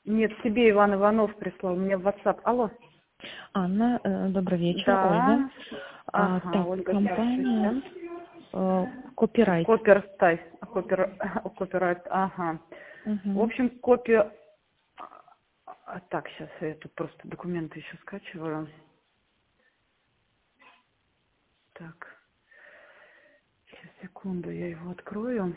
Нет, тебе Иван Иванов прислал мне в WhatsApp. Алло. Анна, добрый вечер, Ольга. Да. Ага, Так, Ольга, компания здравствуйте. Copyright. Копирайт, ага. В Угу. общем, копия... Так, сейчас я тут просто документы еще скачиваю. Так, сейчас, секунду, я его открою.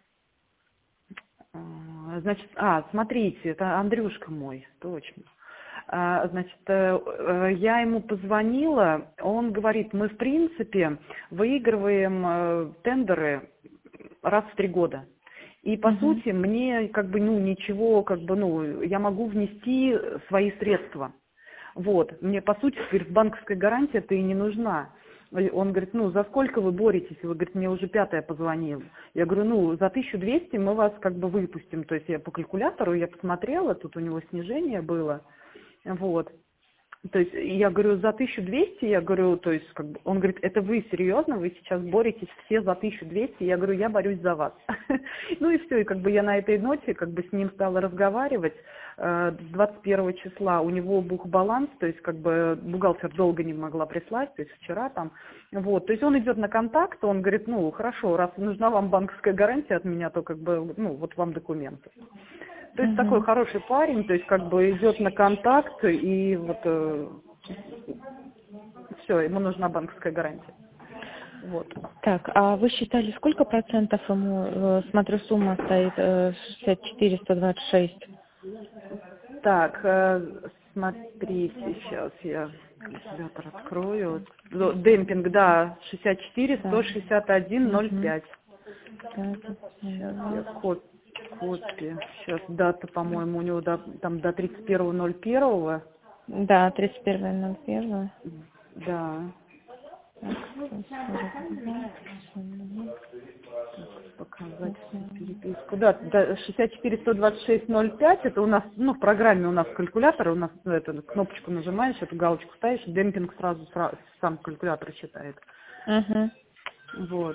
Значит, смотрите, это Андрюшка мой, точно. Значит, я ему позвонила, он говорит, мы в принципе выигрываем тендеры раз в 3 года. И по Угу. сути мне ничего, я могу внести свои средства. Вот, мне по сути, говорит, банковская гарантия-то и не нужна. Он говорит, за сколько вы боретесь? Вы, говорит, мне уже 5-я позвонил. Я говорю, за 1200 мы вас выпустим. То есть я по калькулятору, я посмотрела, тут у него снижение было. Вот. То есть я говорю, за 1200, я говорю, то есть он говорит, это вы серьезно, вы сейчас боретесь все за 1200? Я говорю, я борюсь за вас. Ну и все, и я на этой ноте с ним стала разговаривать. С 21 числа у него бухбаланс, то есть бухгалтер долго не могла прислать, то есть вчера там. Вот, то есть он идет на контакт, он говорит, хорошо, раз нужна вам банковская гарантия от меня, то вот вам документы. То есть такой Угу. хороший парень, то есть идет на контакт, и все, ему нужна банковская гарантия. Вот. Так, а вы считали, сколько процентов ему, смотрю, сумма стоит 64 126? Так, смотрите, сейчас я калькулятор открою. Демпинг, да, 64, Да. 161, Угу. 0,5. Так, Я копия. Сейчас дата, по-моему, у него там до 31.01. да, 31.01. Да. Так, 42. Показать всю переписку. Да, 64 126 05, это у нас, в программе у нас калькулятор, у нас эту кнопочку нажимаешь, эту галочку ставишь, демпинг сразу сам калькулятор считает. Угу. Вот.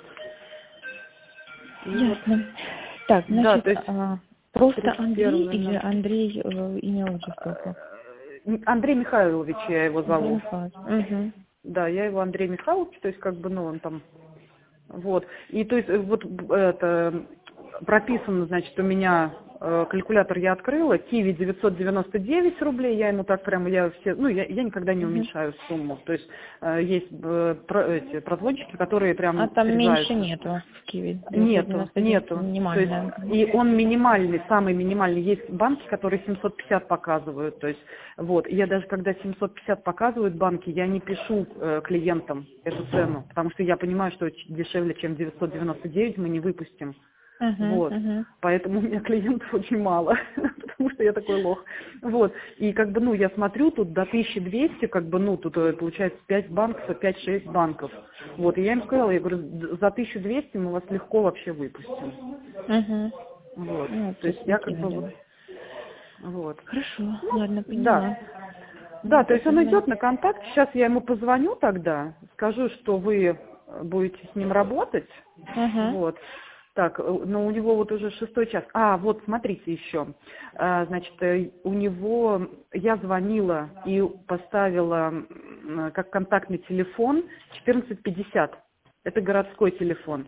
И Ясно. Так, да, значит, то есть просто Андрей 31 или Андрей имя отчество? Андрей Михайлович, я его Андрей зову. Михайлович. Угу. Да, я его Андрей Михайлович, то есть он там, вот. И то есть это прописано, значит, у меня калькулятор я открыла, Киви 999 рублей, я ему так прямо, я никогда не Угу. уменьшаю сумму, то есть есть эти прозвончики, которые А прям там меньше срезаются. нету в Киви. Нету. 999 То есть, минимальная. и он минимальный, самый минимальный. Есть банки, которые 750 показывают. То есть, вот. Я даже когда 750 показывают банки, я не пишу клиентам эту цену, потому что я понимаю, что дешевле, чем 999 мы не выпустим. Угу, Вот. угу. Поэтому у меня клиентов очень мало, потому что я такой лох. Вот. И я смотрю, тут до 1200, тут получается 5 банков, 5-6 банков. Вот. И я им сказала, я говорю, за 1200 мы вас легко вообще выпустим. Угу. Вот. Ну, То есть я да. вот. Хорошо, ладно, Да. поняла. Да, то есть он Тогда. идет на контакт. Сейчас я ему позвоню тогда, скажу, что вы будете с ним работать. Угу. Вот. Так, но у него вот уже 6-й час. Вот смотрите еще. Значит, у него, я звонила и поставила как контактный телефон 1450. Это городской телефон.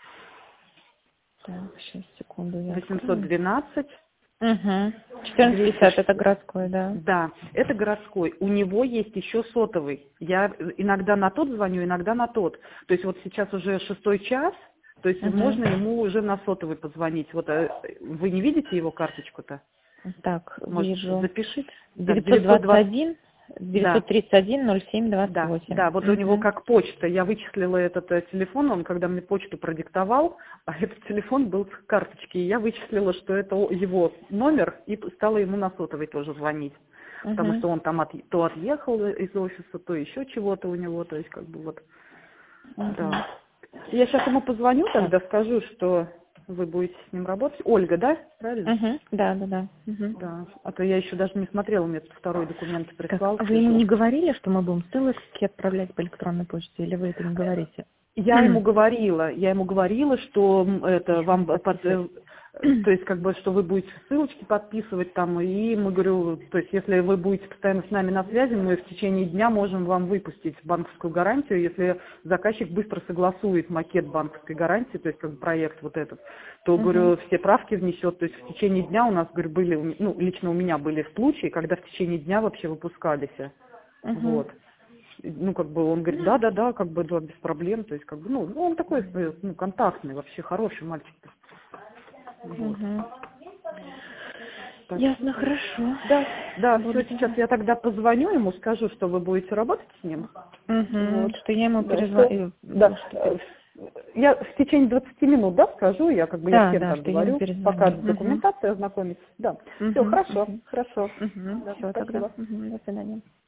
Так, сейчас, секунду, я открою. 812. Угу. 1450 это городской, да. Да, это городской. У него есть еще сотовый. Я иногда на тот звоню, иногда на тот. То есть вот сейчас уже 6-й час, то есть Угу. можно ему уже на сотовый позвонить. Вот вы не видите его карточку-то? Так, Может, вижу. запишите. Так, 921 Да, 931 07 да, 28. да, вот у него как почта. Я вычислила этот телефон, он когда мне почту продиктовал, а этот телефон был с карточки. И я вычислила, что это его номер, и стала ему на сотовый тоже звонить. Потому что он там то отъехал из офиса, то еще чего-то у него, то есть вот. Да. Я сейчас ему позвоню, тогда скажу, что вы будете с ним работать. Ольга, да? Правильно? Угу. Да. Угу. Да. А то я еще даже не смотрела, мне тут второй документ прислал. Так, вы ему не говорили, что мы будем ссылки отправлять по электронной почте, или вы это не говорите? Я ему говорила, что это вам То есть, как бы, что вы будете ссылочки подписывать там, и мы, говорю, то есть, если вы будете постоянно с нами на связи, мы в течение дня можем вам выпустить банковскую гарантию, если заказчик быстро согласует макет банковской гарантии, то есть, как бы, проект вот этот, то, говорю, все правки внесет, то есть, в течение дня у нас, говорю, были, ну, лично у меня были случаи, когда в течение дня вообще выпускались, вот. Ну, как бы, он говорит, да, как бы, да, без проблем, то есть, как бы, ну, он такой, ну, контактный, вообще хороший мальчик. Вот. Ясно, хорошо. Да, все, сейчас я тогда позвоню ему, скажу, что вы будете работать с ним. Вот. Что я ему Да, перезвоню. да. Я в течение 20 минут, да, скажу, я как бы я всем так говорю, пока документация ознакомиться. Да. Все, хорошо. Все, тогда. До свидания.